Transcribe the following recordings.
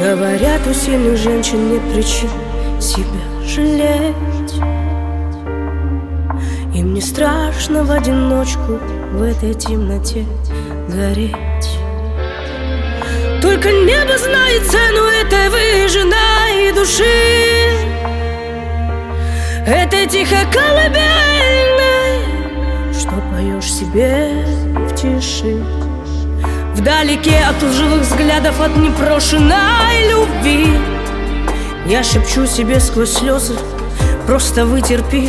Говорят, у сильных женщин нет причин себя жалеть. Им не страшно в одиночку в этой темноте гореть. Только небо знает цену этой выжженной души, этой тихой колыбельной, что поешь себе в тиши. Вдалеке от лживых взглядов, от непрошенной любви, я шепчу себе сквозь слезы: просто вытерпи,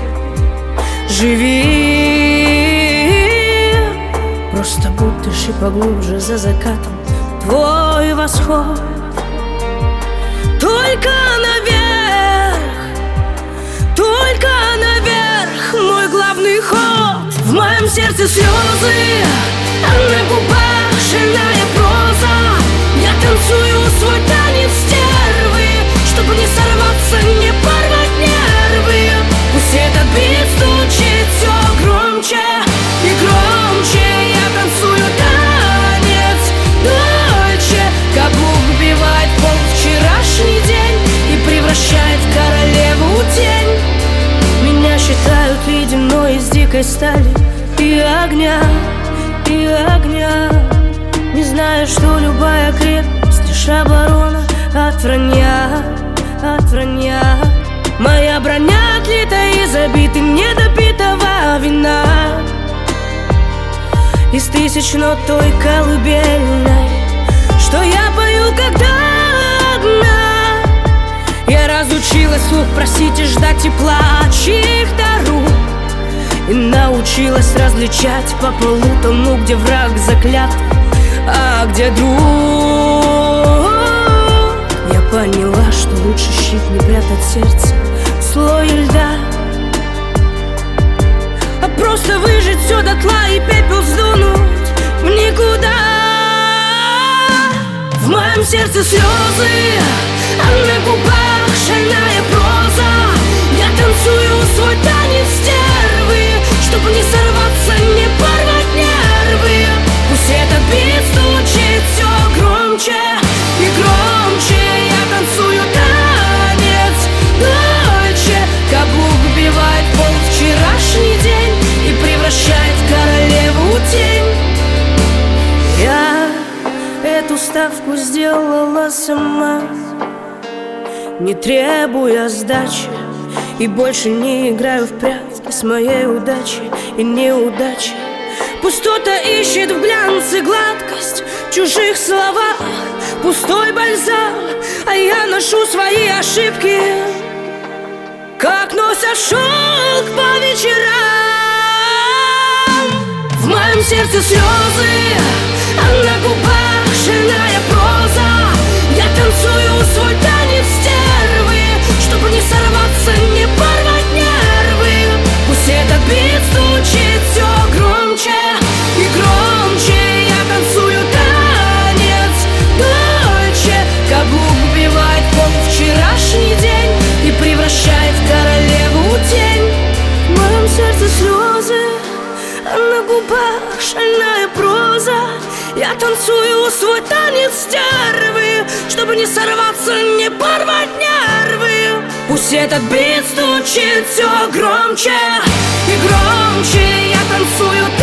живи. Просто будь дыши поглубже, за закатом твой восход. Только наверх мой главный ход. В моем сердце слезы, а на губах шальная проза. Я танцую свой танец стервы, чтобы не сорваться, не порвать нервы. Пусть этот бит стучит все громче и громче. Я танцую танец дольше. Каблук вбивает в пол вчерашний день и превращает в королеву тень. Меня считают ледяной из дикой стали и огня, и огня. Не знаю, что любая крепость лишь оборона от вранья, от вранья. Моя броня отлита из забитым недопитого вина, из тысяч нот той колыбельной, что я пою, когда одна. Я разучилась вслух просить и ждать тепла чьих-то рук, и научилась различать по полу тому, где враг заклят, а где друг. Я поняла, что лучше щит не прятать в сердце в слое льда, а просто выжить все дотла и пепел сдунуть в никуда. В моем сердце слезы, а на губах шальная проза. Я танцую свой танец стервы, чтобы не сорваться, не порвать нервы. Пусть этот бит стучит все громче и громче. Я танцую танец дольше. Каблук вбивает в пол вчерашний день и превращает в королеву тень. Я эту ставку сделала сама, не требуя сдачи, и больше не играю в прятки с моей удачей и неудачей. Пусть кто-то ищет в глянце гладкость в чужих словах, пустой бальзам, а я ношу свои ошибки, как носят шелк по вечерам. В моем сердце слезы, а на губах шальная проза. Я танцую свой танец стервы, чтобы не сорваться, не порвать нервы. Пусть этот бит стучит все громче и громче. Я танцую танец дольше. Каблук вбивает в пол вчерашний день и превращает в королеву тень. В моем сердце слезы, а на губах шальная проза. Я танцую свой танец стервы, чтобы не сорваться, не порвать нервы. Пусть этот бит стучит все громче и громче. Я танцую